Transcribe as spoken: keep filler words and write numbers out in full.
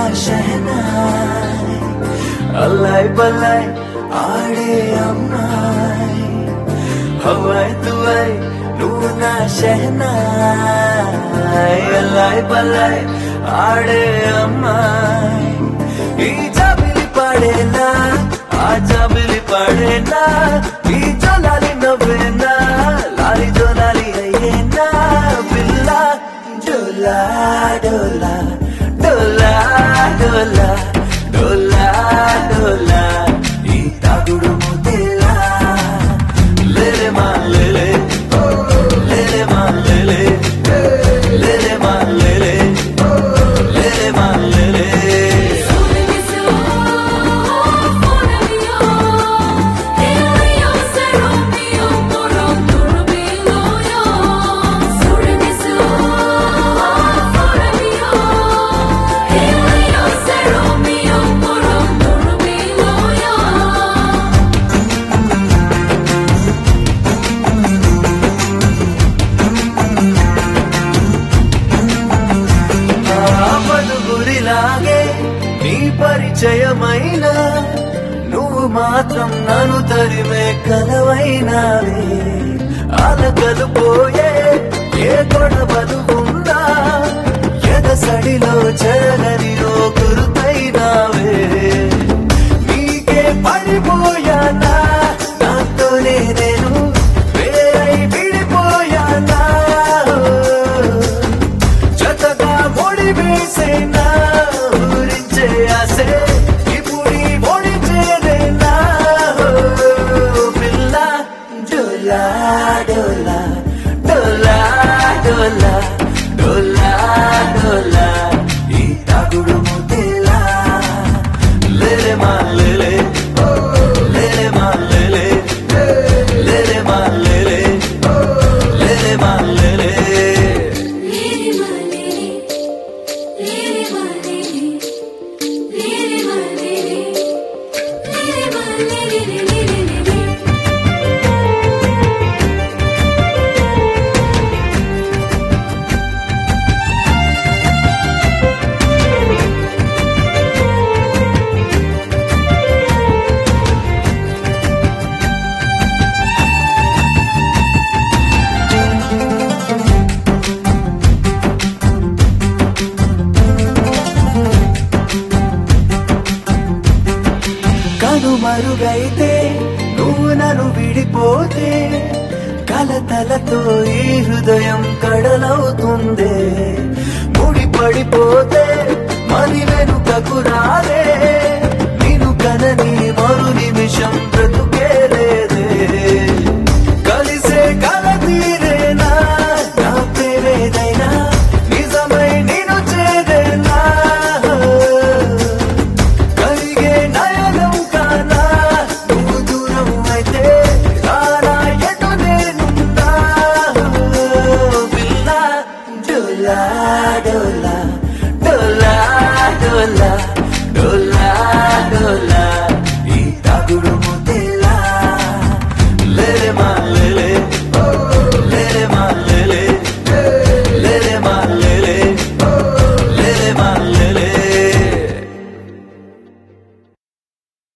shehnai alloy బల్లాయ్ ఆడే అమ్మాయ్ Hawaii తువాయ్ నువ్వు నా షహనాయ్ అల్లాయ్ బల్లాయ్ ఆడే అమ్మాయ్ ఈ జాబిలి పాడేనా ఆ జాబిలి పాడేనా ఈ జోలాలి నవ్వేనా లాలి జోలాలి అయ్యేనా పిల్ల డోలా డోలా డోలా డోలా డోలా డోలా ఈ తాగుడు ముద్దేలా లేలే మా లేలే లేలే మా లేలే లేలే మా లేలే లేలే మా లేలే గురిలాగే నీ పరిచయమైన నువ్వు మాత్రం నన్ను తరిమే కలవైనావే అలకలు పోయే ఏ గొడవలు ఉందా ఎదసడిలో చెరగని ఓ గురుతైనావే నీకే పడిపోయానా నాతోనే నేను వేరై విడిపోయానా జతగా ముడి వేసేనా ఊరించే ఆసే ఇప్పుడి ముడి చేరేనా పిల్ల డోలా డోలా డోలా డోలా డోలా డోలా ఈ తాగుడు ముద్దేలా లేలే మా లేలే లేలే మా లేలే లేలే మా లేలే లేలే మా లేలే కనుమరుగైతే నువ్వు నన్ను విడిపోతే కలతలతో ఈ హృదయం కడలవుతుందే ముడి పడిపోతే మరి వెనుకకు రాలే నిన్ను కనని మరు నిమిషం ప్రతి